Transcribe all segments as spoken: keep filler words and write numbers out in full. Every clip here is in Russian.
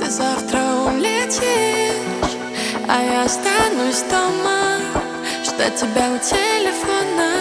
Завтра улетишь, а я останусь дома, ждать тебя у телефона.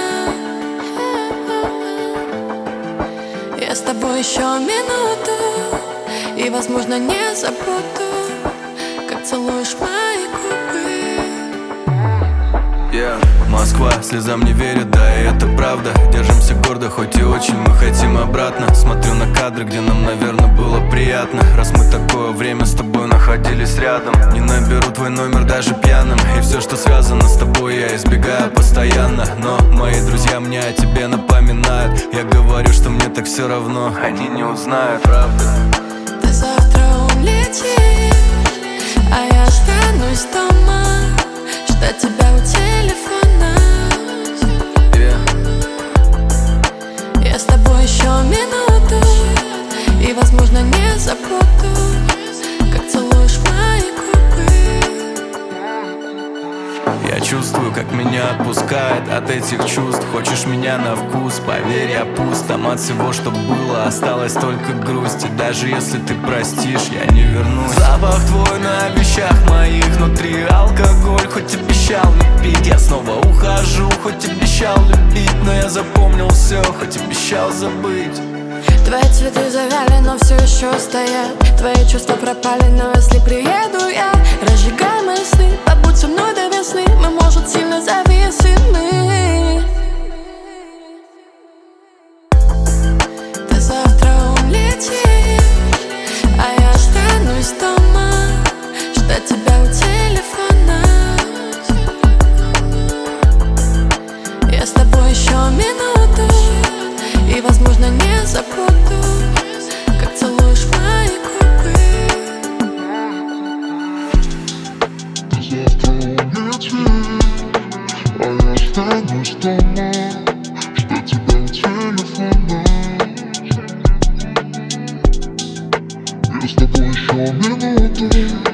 Я с тобой еще минуту, и, возможно, не забуду, как целуешь мои губы. Yeah. Москва слезам не верит, да и это правда. Держимся гордо, хоть и очень мы хотим обратно. Смотрю на кадры, где нам, наверное, было приятно. Раз мы такое время с тобой находились рядом. Не наберу твой номер даже пьяным, и все, что связано с тобой, я избегаю постоянно. Но мои друзья мне о тебе напоминают. Я говорю, что мне так все равно, они не узнают, правда. Ты завтра улетишь, а я останусь дома, ждать тебя у телефона. Yeah. Я с тобой еще минуту, и, возможно, не забуду, как целуешь мои губы. Я чувствую, как меня отпускает от этих чувств. Хочешь меня на вкус, поверь, я пуст. Там от всего, что было, осталась только грусть. И даже если ты простишь, я не вернусь. Запах твой на вещах моих внутри. Алкоголь, хоть обещал не пить. Я снова ухожу, хоть обещал любить. Но я запомнил все, хоть обещал забыть. Твои цветы завяли, но все еще стоят. Твои чувства пропали, но если приеду я, разжигай мои сны, побудь со мной до весны. Мы, может, сильно зависимы. Ты завтра улетишь, а я останусь дома, ждать тебя у телефона. Я с тобой еще минуту, и, возможно, не забуду, как целуешь мои губы. Завтра улетишь, а я останусь дома, ждать тебя у телефона. Я с тобой еще минуту,